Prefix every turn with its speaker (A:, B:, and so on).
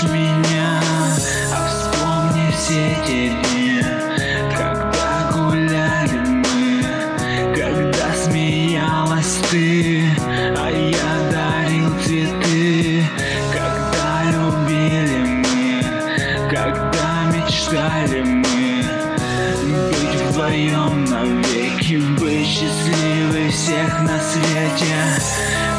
A: меня, а вспомни все те дни, когда гуляли мы, когда смеялась ты, а я дарил цветы, когда любили мы, когда мечтали мы быть вдвоем навеки, быть счастливой всех на свете.